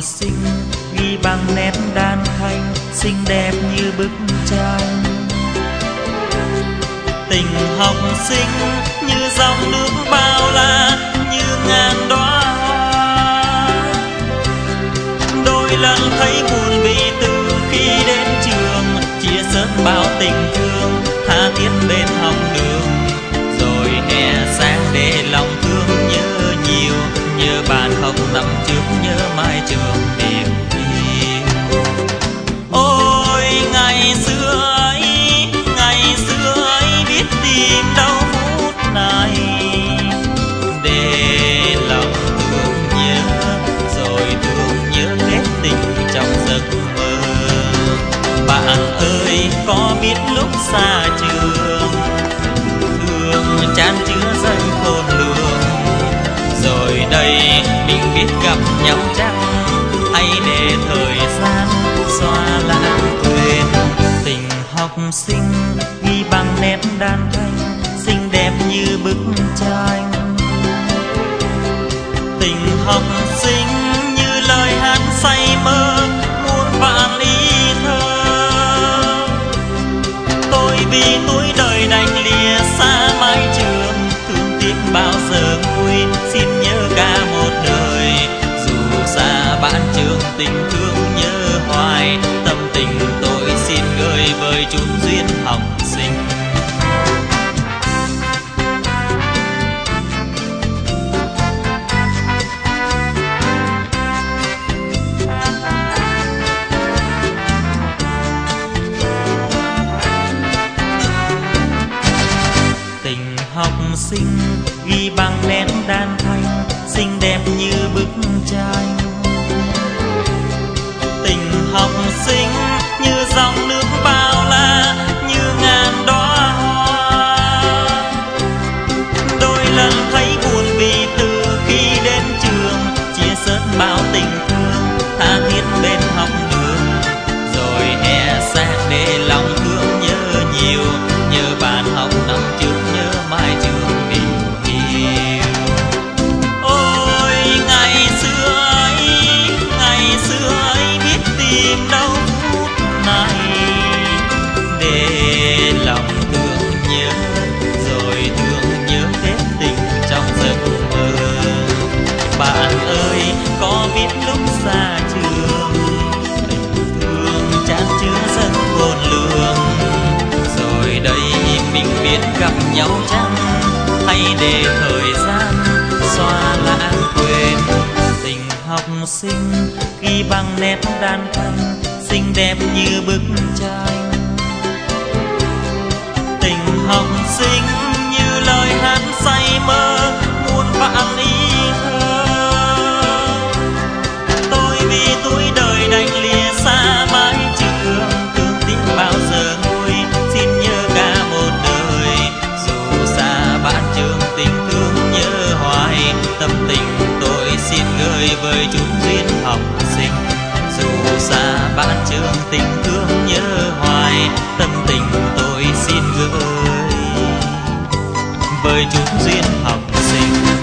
sinh ghi bằng nét đan thanh xinh đẹp như bức tranh. Tình học sinh như dòng nước bao la, như ngàn đóa hoa. Đôi lần thấy buồn vì từ khi đến trường, chia sớt bao tình thương tha thiết bên học đường. Rồi hè sang để lòng thương nhớ nhiều, nhớ bạn học năm trước, nhớ mai trường tìm yêu. Ôi ngày xưa ấy biết tìm đâu phút này, để lòng thương nhớ rồi thương nhớ hết tình trong giấc mơ. Bạn ơi có biết lúc xa trường, thương chan chứa dâng khôn lường. Rồi đây mình biết gặp nhau chăng, hãy để thời gian xóa lãng quên. Tình học sinh ghi bằng nét đan thanh xinh đẹp như bức tranh. Tình học sinh như lời hát say mơ muôn vạn ý thơ. Tôi vì tuổi đời đành lìa xa mái trường, thương tiếc bao giờ vui xin nhớ cả một đời. Dù xa bạn trường tình thương nhớ hoài, tâm tình tôi xin gửi với chút duyên học sinh. Tình học sinh ghi bằng nét đan thanh xinh đẹp như bức tranh. Tình học sinh như dòng nước bao la, như ngàn đóa hoa. Đôi lần thấy buồn vì từ khi đến trường, chia sớt bao tình thương tha thiết bên học đường. Rồi hè sang để lòng thương nhớ nhiều, nhớ bạn học năm trước, nhớ mai trường điều yêu. Ôi ngày xưa ấy biết tìm đâu phút này, để lòng thương nhớ rồi thương nhớ hết tình trong giấc mơ. Bạn ơi có biết lúc xa trường, tình thương chan chứa dâng khôn lường. Rồi đây mình biết gặp nhau chăng, hãy để thời gian xóa lãng quên. Tình học sinh ghi bằng nét đan thanh xinh đẹp như bức tranh. Tình học sinh như lời hát say mơ muôn vạn ý thơ. Tôi vì tuổi đời đành lìa xa mái trường, thương tiếc bao giờ nguôi xin nhớ cả một đời. Dù xa bạn trường tình thương nhớ hoài, tâm tình tôi xin gửi với chút duyên học sinh. Dù xa bạn trường tình thương nhớ hoài, tâm tình tôi xin gửi với chút duyên học sinh.